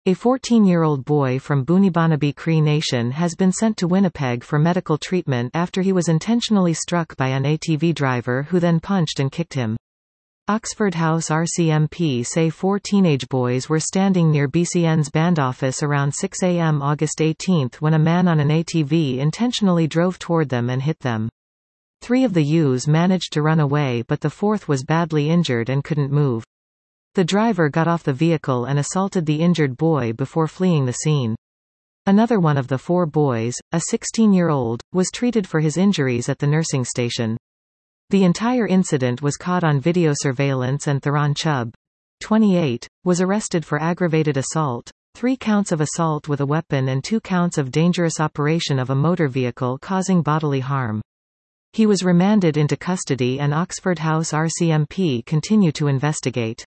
A 14-year-old boy from Bunibanabi Cree Nation has been sent to Winnipeg for medical treatment after he was intentionally struck by an ATV driver who then punched and kicked him. Oxford House RCMP say 4 teenage boys were standing near BCN's band office around 6 a.m. August 18 when a man on an ATV intentionally drove toward them and hit them. 3 of the youths managed to run away, but the 4th was badly injured and couldn't move. The driver got off the vehicle and assaulted the injured boy before fleeing the scene. Another one of the 4 boys, a 16-year-old, was treated for his injuries at the nursing station. The entire incident was caught on video surveillance, and Theron Chubb, 28, was arrested for aggravated assault, 3 counts of assault with a weapon and 2 counts of dangerous operation of a motor vehicle causing bodily harm. He was remanded into custody, and Oxford House RCMP continue to investigate.